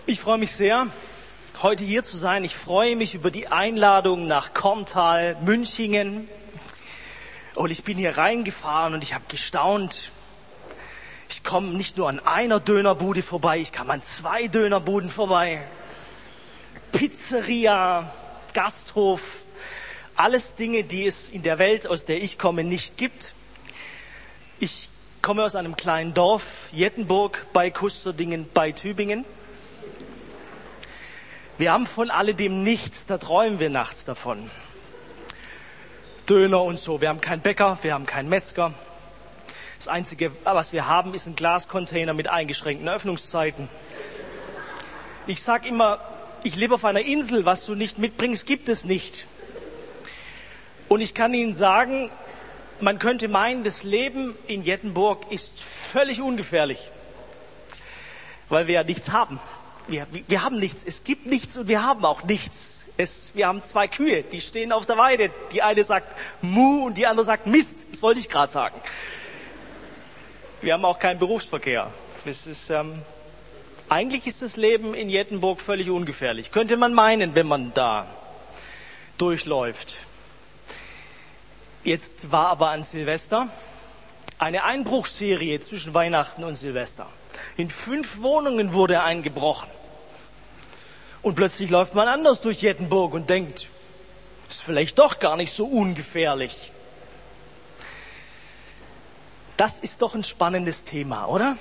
Ich freue mich sehr, heute hier zu sein. Ich freue mich über die Einladung nach Korntal, Münchingen. Und ich bin hier reingefahren und ich habe gestaunt. Ich komme nicht nur an einer Dönerbude vorbei, ich kam an 2 Dönerbuden vorbei. Pizzeria, Gasthof, alles Dinge, die es in der Welt, aus der ich komme, nicht gibt. Ich komme aus einem kleinen Dorf, Jettenburg, bei Kusterdingen, bei Tübingen. Wir haben von alledem nichts, da träumen wir nachts davon. Döner und so, wir haben keinen Bäcker, wir haben keinen Metzger. Das Einzige, was wir haben, ist ein Glascontainer mit eingeschränkten Öffnungszeiten. Ich sage immer, ich lebe auf einer Insel, was du nicht mitbringst, gibt es nicht. Und ich kann Ihnen sagen, man könnte meinen, das Leben in Jettenburg ist völlig ungefährlich, weil wir ja nichts haben. Wir haben nichts, es gibt nichts und wir haben auch nichts. Wir haben 2 Kühe, die stehen auf der Weide. Die eine sagt Mu und die andere sagt Mist. Das wollte ich gerade sagen. Wir haben auch keinen Berufsverkehr. Eigentlich ist das Leben in Jettenburg völlig ungefährlich. Könnte man meinen, wenn man da durchläuft. Jetzt war aber an Silvester eine Einbruchsserie zwischen Weihnachten und Silvester. In 5 Wohnungen wurde eingebrochen. Und plötzlich läuft man anders durch Jettenburg und denkt, ist vielleicht doch gar nicht so ungefährlich. Das ist doch ein spannendes Thema, oder?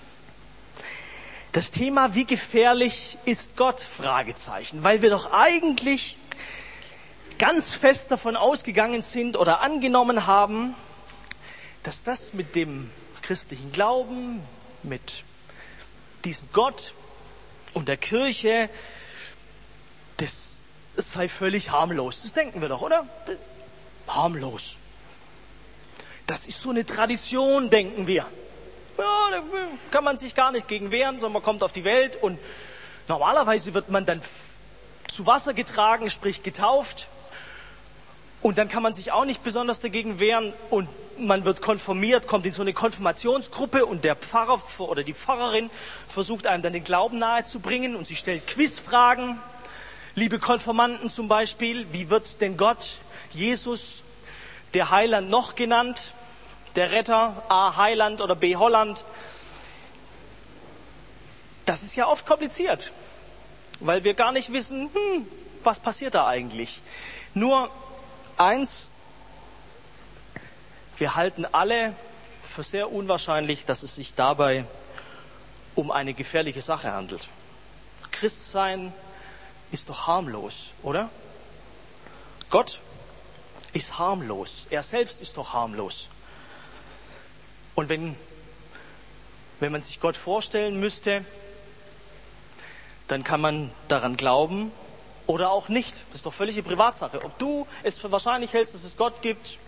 Das Thema, wie gefährlich ist Gott? Fragezeichen. Weil wir doch eigentlich ganz fest davon ausgegangen sind oder angenommen haben, dass das mit dem christlichen Glauben, mit diesem Gott und der Kirche, das sei völlig harmlos. Das denken wir doch, oder? Harmlos. Das ist so eine Tradition, denken wir. Ja, da kann man sich gar nicht gegen wehren, sondern man kommt auf die Welt und normalerweise wird man dann zu Wasser getragen, sprich getauft. Und dann kann man sich auch nicht besonders dagegen wehren und man wird konfirmiert, kommt in so eine Konfirmationsgruppe und der Pfarrer oder die Pfarrerin versucht einem dann den Glauben nahezubringen und sie stellt Quizfragen. Liebe Konfirmanden zum Beispiel, wie wird denn Gott, Jesus, der Heiland noch genannt? Der Retter, A. Heiland oder B. Holland? Das ist ja oft kompliziert, weil wir gar nicht wissen, was passiert da eigentlich. Nur eins, wir halten alle für sehr unwahrscheinlich, dass es sich dabei um eine gefährliche Sache handelt. Christsein ist doch harmlos, oder? Gott ist harmlos. Er selbst ist doch harmlos. Und wenn man sich Gott vorstellen müsste, dann kann man daran glauben oder auch nicht. Das ist doch völlige Privatsache. Ob du es für wahrscheinlich hältst, dass es Gott gibt,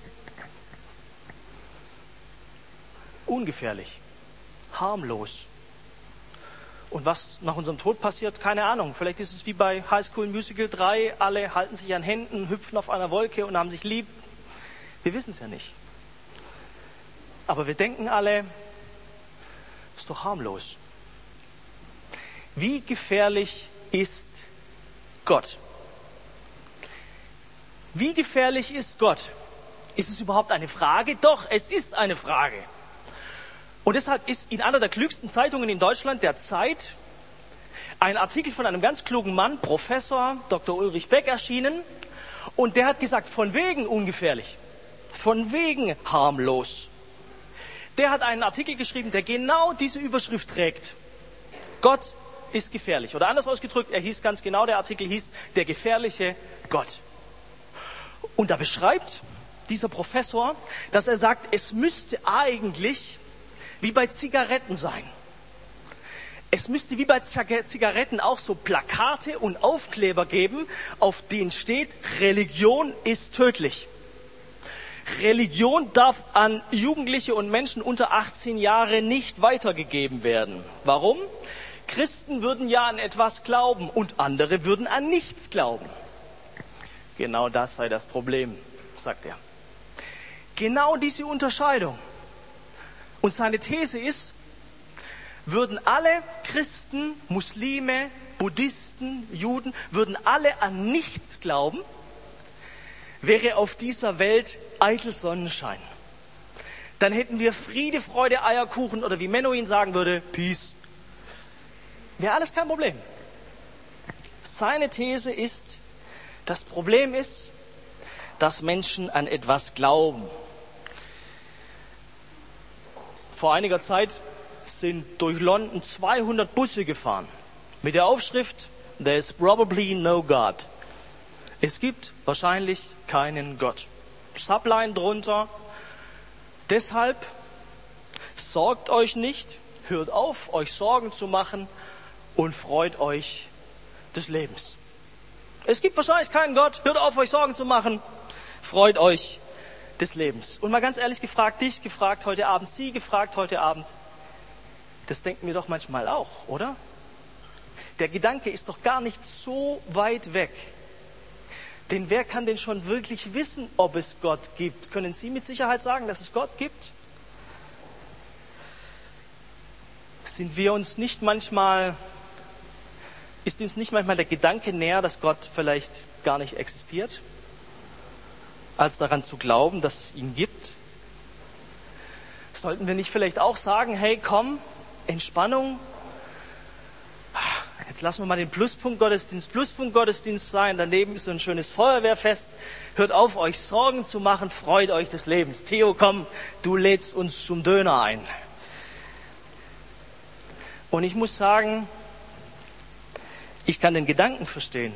ungefährlich, harmlos. Und was nach unserem Tod passiert, keine Ahnung. Vielleicht ist es wie bei High School Musical 3, alle halten sich an Händen, hüpfen auf einer Wolke und haben sich lieb. Wir wissen es ja nicht. Aber wir denken alle, ist doch harmlos. Wie gefährlich ist Gott? Wie gefährlich ist Gott? Ist es überhaupt eine Frage? Doch, es ist eine Frage. Und deshalb ist in einer der klügsten Zeitungen in Deutschland, der Zeit, ein Artikel von einem ganz klugen Mann, Professor Dr. Ulrich Beck, erschienen. Und der hat gesagt, von wegen ungefährlich, von wegen harmlos. Der hat einen Artikel geschrieben, der genau diese Überschrift trägt. Gott ist gefährlich. Oder anders ausgedrückt, der Artikel hieß, der gefährliche Gott. Und da beschreibt dieser Professor, dass er sagt, es müsste eigentlich wie bei Zigaretten sein. Es müsste wie bei Zigaretten auch so Plakate und Aufkleber geben, auf denen steht, Religion ist tödlich. Religion darf an Jugendliche und Menschen unter 18 Jahre nicht weitergegeben werden. Warum? Christen würden ja an etwas glauben und andere würden an nichts glauben. Genau das sei das Problem, sagt er. Genau diese Unterscheidung. Und seine These ist, würden alle Christen, Muslime, Buddhisten, Juden, würden alle an nichts glauben, wäre auf dieser Welt eitel Sonnenschein. Dann hätten wir Friede, Freude, Eierkuchen oder wie Menuhin sagen würde, Peace. Wäre alles kein Problem. Seine These ist, das Problem ist, dass Menschen an etwas glauben. Vor einiger Zeit sind durch London 200 Busse gefahren mit der Aufschrift There's probably no God. Es gibt wahrscheinlich keinen Gott. Subline drunter. Deshalb sorgt euch nicht, hört auf, euch Sorgen zu machen und freut euch des Lebens. Es gibt wahrscheinlich keinen Gott, hört auf, euch Sorgen zu machen, freut euch des Lebens. Und mal ganz ehrlich gefragt, dich gefragt heute Abend, Sie gefragt heute Abend, das denken wir doch manchmal auch, oder? Der Gedanke ist doch gar nicht so weit weg. Denn wer kann denn schon wirklich wissen, ob es Gott gibt? Können Sie mit Sicherheit sagen, dass es Gott gibt? Ist uns nicht manchmal der Gedanke näher, dass Gott vielleicht gar nicht existiert, als daran zu glauben, dass es ihn gibt? Sollten wir nicht vielleicht auch sagen, hey, komm, Entspannung, jetzt lassen wir mal den Pluspunkt Gottesdienst sein, daneben ist so ein schönes Feuerwehrfest, hört auf, euch Sorgen zu machen, freut euch des Lebens. Theo, komm, du lädst uns zum Döner ein. Und ich muss sagen, ich kann den Gedanken verstehen.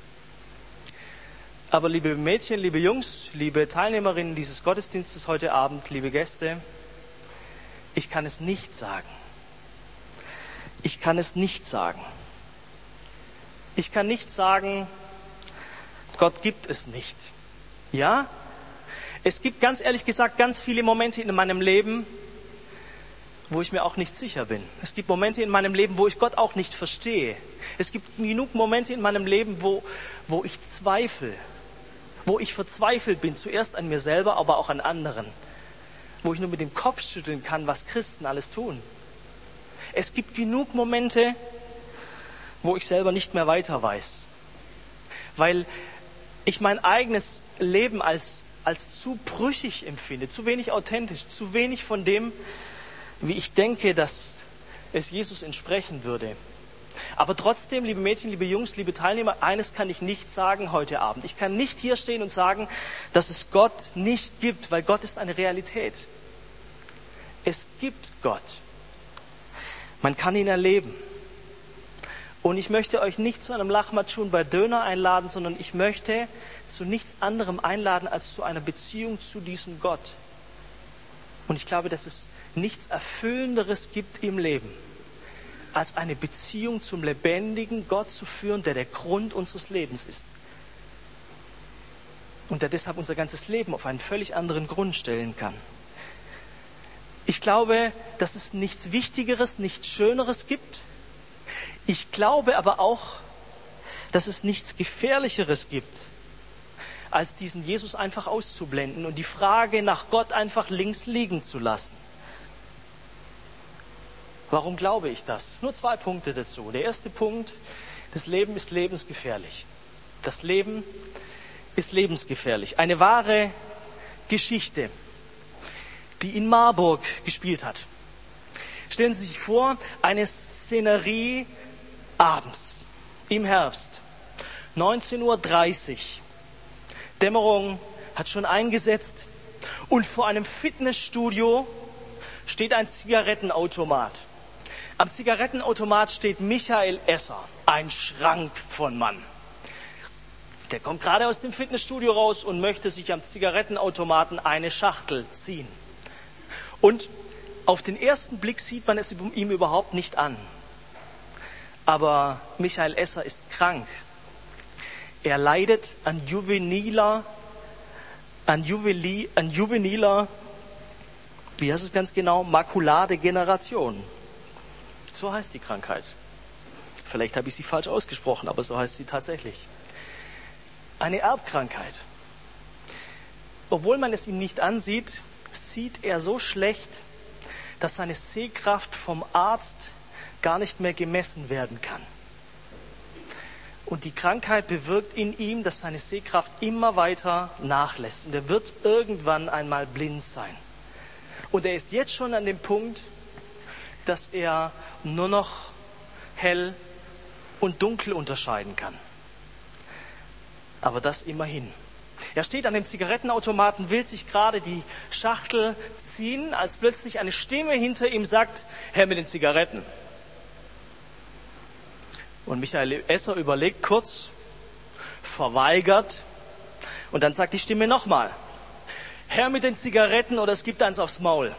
Aber liebe Mädchen, liebe Jungs, liebe Teilnehmerinnen dieses Gottesdienstes heute Abend, liebe Gäste, ich kann es nicht sagen. Ich kann es nicht sagen. Ich kann nicht sagen, Gott gibt es nicht. Ja, es gibt ganz ehrlich gesagt ganz viele Momente in meinem Leben, wo ich mir auch nicht sicher bin. Es gibt Momente in meinem Leben, wo ich Gott auch nicht verstehe. Es gibt genug Momente in meinem Leben, wo ich zweifle, wo ich verzweifelt bin, zuerst an mir selber, aber auch an anderen, wo ich nur mit dem Kopf schütteln kann, was Christen alles tun. Es gibt genug Momente, wo ich selber nicht mehr weiter weiß, weil ich mein eigenes Leben als zu brüchig empfinde, zu wenig authentisch, zu wenig von dem, wie ich denke, dass es Jesus entsprechen würde. Aber trotzdem, liebe Mädchen, liebe Jungs, liebe Teilnehmer, eines kann ich nicht sagen heute Abend. Ich kann nicht hier stehen und sagen, dass es Gott nicht gibt, weil Gott ist eine Realität. Es gibt Gott. Man kann ihn erleben. Und ich möchte euch nicht zu einem Lachmatschun bei Döner einladen, sondern ich möchte zu nichts anderem einladen als zu einer Beziehung zu diesem Gott. Und ich glaube, dass es nichts Erfüllenderes gibt im Leben, als eine Beziehung zum lebendigen Gott zu führen, der der Grund unseres Lebens ist. Und der deshalb unser ganzes Leben auf einen völlig anderen Grund stellen kann. Ich glaube, dass es nichts Wichtigeres, nichts Schöneres gibt. Ich glaube aber auch, dass es nichts Gefährlicheres gibt, als diesen Jesus einfach auszublenden und die Frage nach Gott einfach links liegen zu lassen. Warum glaube ich das? Nur 2 Punkte dazu. Der erste Punkt, das Leben ist lebensgefährlich. Das Leben ist lebensgefährlich. Eine wahre Geschichte, die in Marburg gespielt hat. Stellen Sie sich vor, eine Szenerie abends, im Herbst, 19:30 Uhr. Dämmerung hat schon eingesetzt und vor einem Fitnessstudio steht ein Zigarettenautomat. Am Zigarettenautomat steht Michael Esser, ein Schrank von Mann. Der kommt gerade aus dem Fitnessstudio raus und möchte sich am Zigarettenautomaten eine Schachtel ziehen. Und auf den ersten Blick sieht man es ihm überhaupt nicht an. Aber Michael Esser ist krank. Er leidet an juveniler, wie heißt es ganz genau, Makulardegeneration. So heißt die Krankheit. Vielleicht habe ich sie falsch ausgesprochen, aber so heißt sie tatsächlich. Eine Erbkrankheit. Obwohl man es ihm nicht ansieht, sieht er so schlecht, dass seine Sehkraft vom Arzt gar nicht mehr gemessen werden kann. Und die Krankheit bewirkt in ihm, dass seine Sehkraft immer weiter nachlässt. Und er wird irgendwann einmal blind sein. Und er ist jetzt schon an dem Punkt, dass er nur noch hell und dunkel unterscheiden kann. Aber das immerhin. Er steht an dem Zigarettenautomaten, will sich gerade die Schachtel ziehen, als plötzlich eine Stimme hinter ihm sagt: Herr mit den Zigaretten. Und Michael Esser überlegt kurz, verweigert, und dann sagt die Stimme nochmal: Herr mit den Zigaretten oder es gibt eins aufs Maul.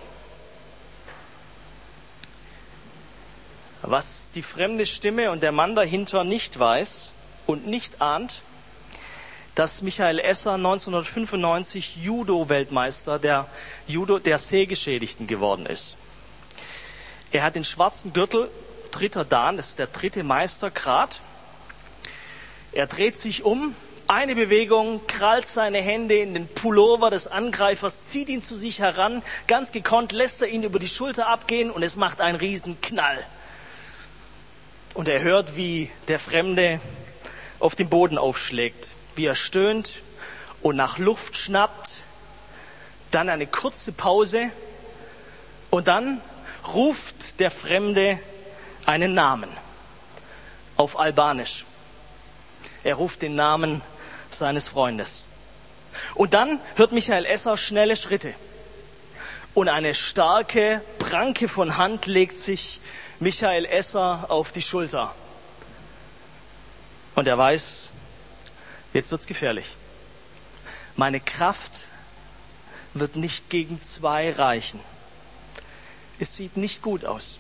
Was die fremde Stimme und der Mann dahinter nicht weiß und nicht ahnt, dass Michael Esser 1995 Judo-Weltmeister der Sehgeschädigten geworden ist. Er hat den schwarzen Gürtel, 3. Dan, das ist der 3. Meistergrad. Er dreht sich um, eine Bewegung, krallt seine Hände in den Pullover des Angreifers, zieht ihn zu sich heran, ganz gekonnt lässt er ihn über die Schulter abgehen und es macht einen riesen Knall. Und er hört, wie der Fremde auf dem Boden aufschlägt, wie er stöhnt und nach Luft schnappt. Dann eine kurze Pause und dann ruft der Fremde einen Namen auf Albanisch. Er ruft den Namen seines Freundes. Und dann hört Michael Esser schnelle Schritte. Und eine starke Pranke von Hand legt sich Michael Esser auf die Schulter. Und er weiß, jetzt wird's gefährlich. Meine Kraft wird nicht gegen 2 reichen. Es sieht nicht gut aus.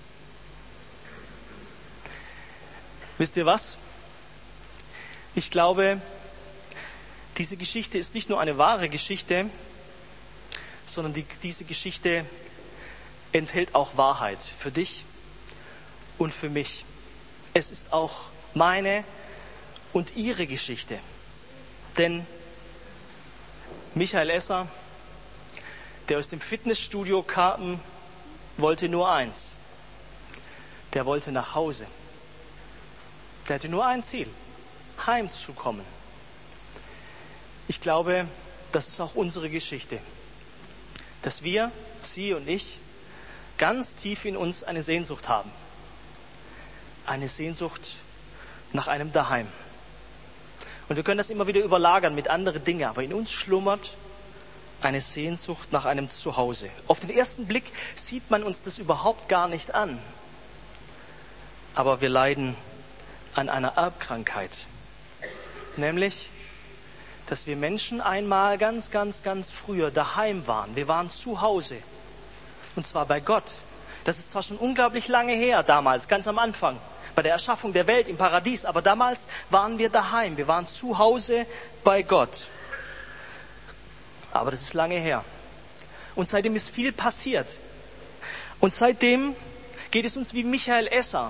Wisst ihr was? Ich glaube, diese Geschichte ist nicht nur eine wahre Geschichte, sondern diese Geschichte enthält auch Wahrheit für dich und für mich. Es ist auch meine und ihre Geschichte. Denn Michael Esser, der aus dem Fitnessstudio kam, wollte nur eins. Der wollte nach Hause. Der hatte nur ein Ziel: heimzukommen. Ich glaube, das ist auch unsere Geschichte. Dass wir, Sie und ich, ganz tief in uns eine Sehnsucht haben. Eine Sehnsucht nach einem Daheim. Und wir können das immer wieder überlagern mit anderen Dingen, aber in uns schlummert eine Sehnsucht nach einem Zuhause. Auf den ersten Blick sieht man uns das überhaupt gar nicht an. Aber wir leiden an einer Erbkrankheit. Nämlich, dass wir Menschen einmal ganz früher daheim waren. Wir waren zu Hause. Und zwar bei Gott. Das ist zwar schon unglaublich lange her damals, ganz am Anfang, bei der Erschaffung der Welt im Paradies, aber damals waren wir daheim. Wir waren zu Hause bei Gott. Aber das ist lange her. Und seitdem ist viel passiert. Und seitdem geht es uns wie Michael Esser.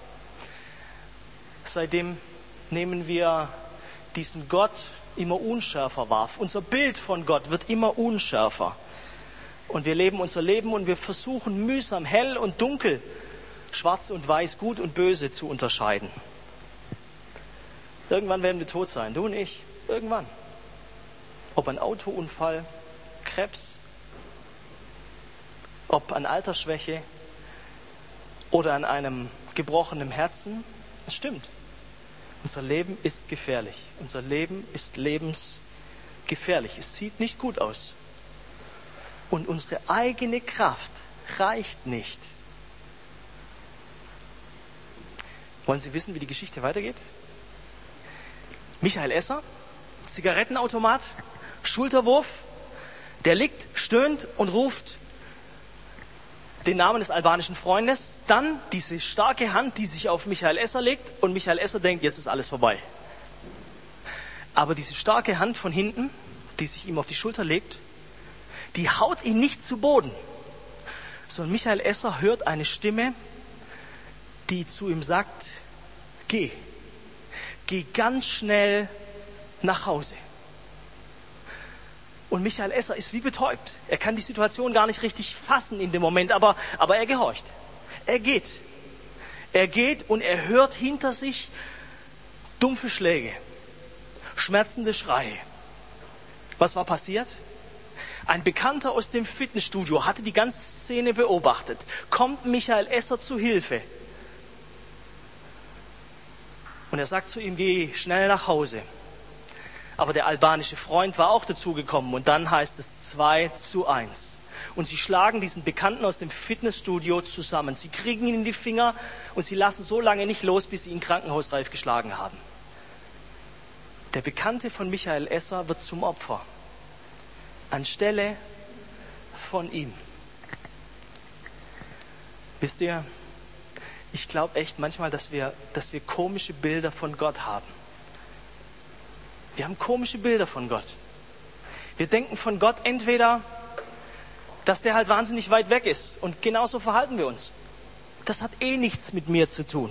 Seitdem nehmen wir diesen Gott immer unschärfer wahr. Unser Bild von Gott wird immer unschärfer. Und wir leben unser Leben und wir versuchen mühsam hell und dunkel, schwarz und weiß, gut und böse zu unterscheiden. Irgendwann werden wir tot sein, du und ich. Irgendwann. Ob ein Autounfall, Krebs, ob an Altersschwäche oder an einem gebrochenen Herzen. Das stimmt. Unser Leben ist gefährlich. Unser Leben ist lebensgefährlich. Es sieht nicht gut aus. Und unsere eigene Kraft reicht nicht. Wollen Sie wissen, wie die Geschichte weitergeht? Michael Esser, Zigarettenautomat, Schulterwurf, der liegt, stöhnt und ruft den Namen des albanischen Freundes, dann diese starke Hand, die sich auf Michael Esser legt und Michael Esser denkt, jetzt ist alles vorbei. Aber diese starke Hand von hinten, die sich ihm auf die Schulter legt, die haut ihn nicht zu Boden, sondern Michael Esser hört eine Stimme, die zu ihm sagt: Geh ganz schnell nach Hause. Und Michael Esser ist wie betäubt. Er kann die Situation gar nicht richtig fassen in dem Moment, aber er gehorcht. Er geht. Er geht und er hört hinter sich dumpfe Schläge, schmerzende Schreie. Was war passiert? Ein Bekannter aus dem Fitnessstudio hatte die ganze Szene beobachtet, kommt Michael Esser zu Hilfe. Und er sagt zu ihm, geh schnell nach Hause. Aber der albanische Freund war auch dazugekommen und dann heißt es 2:1. Und sie schlagen diesen Bekannten aus dem Fitnessstudio zusammen. Sie kriegen ihn in die Finger und sie lassen so lange nicht los, bis sie ihn krankenhausreif geschlagen haben. Der Bekannte von Michael Esser wird zum Opfer. Anstelle von ihm. Wisst ihr, ich glaube echt manchmal, dass wir komische Bilder von Gott haben. Wir haben komische Bilder von Gott. Wir denken von Gott entweder, dass der halt wahnsinnig weit weg ist. Und genauso verhalten wir uns. Das hat eh nichts mit mir zu tun.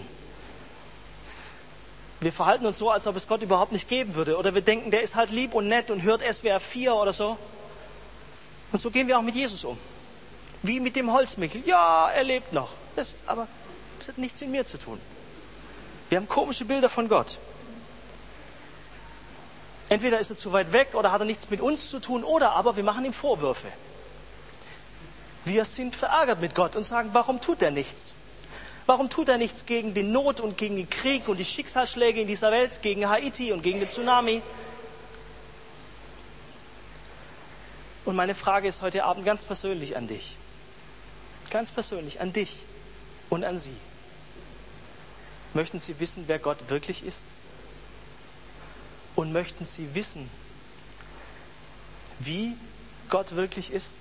Wir verhalten uns so, als ob es Gott überhaupt nicht geben würde. Oder wir denken, der ist halt lieb und nett und hört SWR 4 oder so. Und so gehen wir auch mit Jesus um. Wie mit dem Holzmichel. Ja, er lebt noch. Aber das hat nichts mit mir zu tun. Wir haben komische Bilder von Gott. Entweder ist er zu weit weg oder hat er nichts mit uns zu tun, oder aber wir machen ihm Vorwürfe. Wir sind verärgert mit Gott und sagen, warum tut er nichts? Warum tut er nichts gegen die Not und gegen den Krieg und die Schicksalsschläge in dieser Welt, gegen Haiti und gegen den Tsunami? Und meine Frage ist heute Abend ganz persönlich an dich. Ganz persönlich an dich und an Sie. Möchten Sie wissen, wer Gott wirklich ist? Und möchten Sie wissen, wie Gott wirklich ist?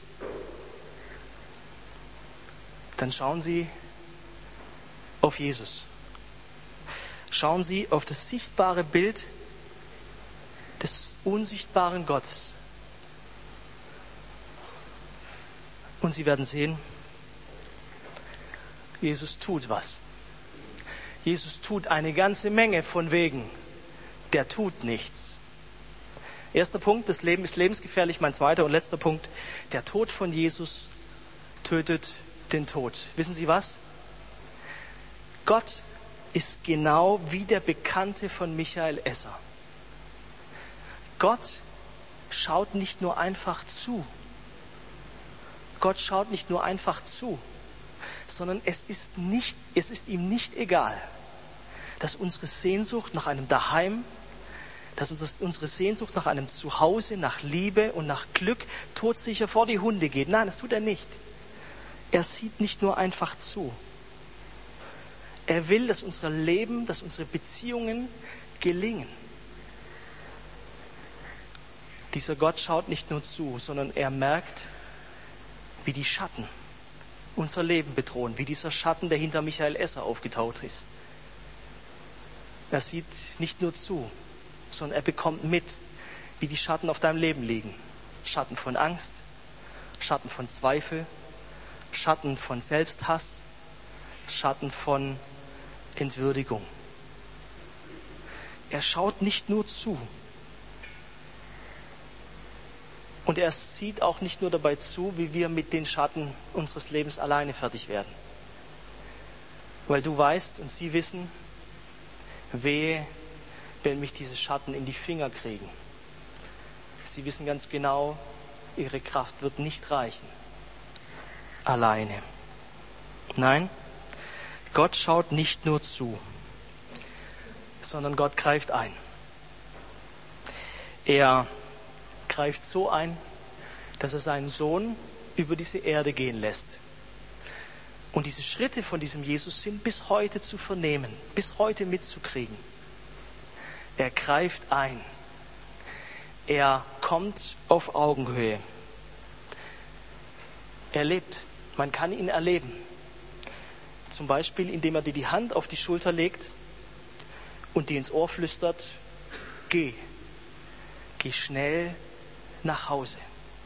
Dann schauen Sie auf Jesus. Schauen Sie auf das sichtbare Bild des unsichtbaren Gottes. Und Sie werden sehen, Jesus tut was. Jesus tut eine ganze Menge von Wegen. Der tut nichts. Erster Punkt, das Leben ist lebensgefährlich. Mein zweiter und letzter Punkt, der Tod von Jesus tötet den Tod. Wissen Sie was? Gott ist genau wie der Bekannte von Michael Esser. Gott schaut nicht nur einfach zu. Gott schaut nicht nur einfach zu, sondern es ist ihm nicht egal, dass unsere Sehnsucht nach einem Daheim, dass unsere Sehnsucht nach einem Zuhause, nach Liebe und nach Glück todsicher vor die Hunde geht. Nein, das tut er nicht. Er sieht nicht nur einfach zu. Er will, dass unser Leben, dass unsere Beziehungen gelingen. Dieser Gott schaut nicht nur zu, sondern er merkt, wie die Schatten unser Leben bedrohen, wie dieser Schatten, der hinter Michael Esser aufgetaucht ist. Er sieht nicht nur zu, sondern er bekommt mit, wie die Schatten auf deinem Leben liegen. Schatten von Angst, Schatten von Zweifel, Schatten von Selbsthass, Schatten von Entwürdigung. Er schaut nicht nur zu. Und er sieht auch nicht nur dabei zu, wie wir mit den Schatten unseres Lebens alleine fertig werden. Weil du weißt und sie wissen, wehe, wenn mich diese Schatten in die Finger kriegen. Sie wissen ganz genau, ihre Kraft wird nicht reichen. Alleine. Nein, Gott schaut nicht nur zu, sondern Gott greift ein. Er greift so ein, dass er seinen Sohn über diese Erde gehen lässt. Und diese Schritte von diesem Jesus sind bis heute zu vernehmen, bis heute mitzukriegen. Er greift ein. Er kommt auf Augenhöhe. Er lebt. Man kann ihn erleben. Zum Beispiel, indem er dir die Hand auf die Schulter legt und dir ins Ohr flüstert, geh. Geh schnell nach Hause.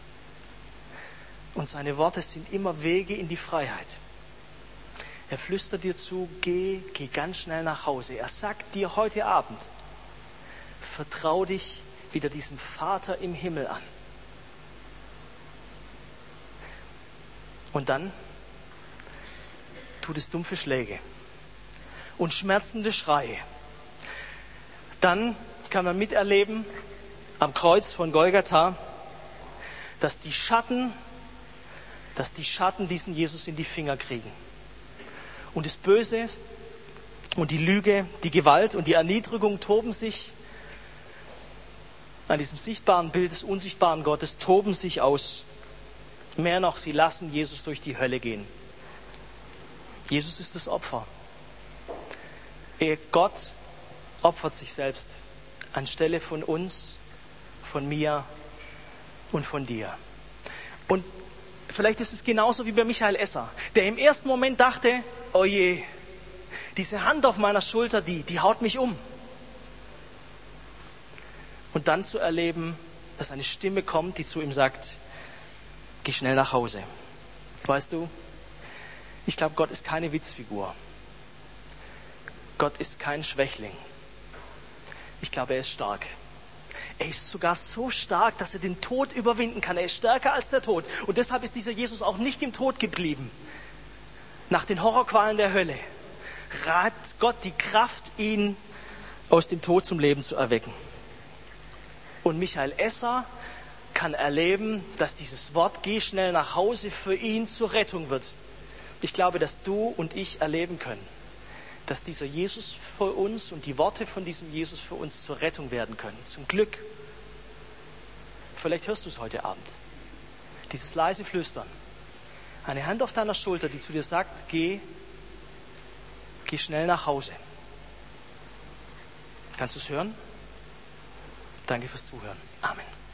Und seine Worte sind immer Wege in die Freiheit. Er flüstert dir zu, geh ganz schnell nach Hause. Er sagt dir heute Abend, vertrau dich wieder diesem Vater im Himmel an. Und dann tut es dumpfe Schläge und schmerzende Schreie. Dann kann man miterleben am Kreuz von Golgatha, dass die Schatten diesen Jesus in die Finger kriegen. Und das Böse und die Lüge, die Gewalt und die Erniedrigung toben sich an diesem sichtbaren Bild des unsichtbaren Gottes, toben sich aus. Mehr noch, sie lassen Jesus durch die Hölle gehen. Jesus ist das Opfer. Gott opfert sich selbst anstelle von uns, von mir und von dir. Und vielleicht ist es genauso wie bei Michael Esser, der im ersten Moment dachte, oh je, diese Hand auf meiner Schulter, die haut mich um. Und dann zu erleben, dass eine Stimme kommt, die zu ihm sagt, geh schnell nach Hause. Weißt du, ich glaube, Gott ist keine Witzfigur. Gott ist kein Schwächling. Ich glaube, er ist stark. Er ist sogar so stark, dass er den Tod überwinden kann. Er ist stärker als der Tod. Und deshalb ist dieser Jesus auch nicht im Tod geblieben. Nach den Horrorqualen der Hölle hat Gott die Kraft, ihn aus dem Tod zum Leben zu erwecken. Und Michael Esser kann erleben, dass dieses Wort, geh schnell nach Hause, für ihn zur Rettung wird. Ich glaube, dass du und ich erleben können, dass dieser Jesus für uns und die Worte von diesem Jesus für uns zur Rettung werden können. Zum Glück. Vielleicht hörst du es heute Abend. Dieses leise Flüstern. Eine Hand auf deiner Schulter, die zu dir sagt, geh schnell nach Hause. Kannst du es hören? Danke fürs Zuhören. Amen.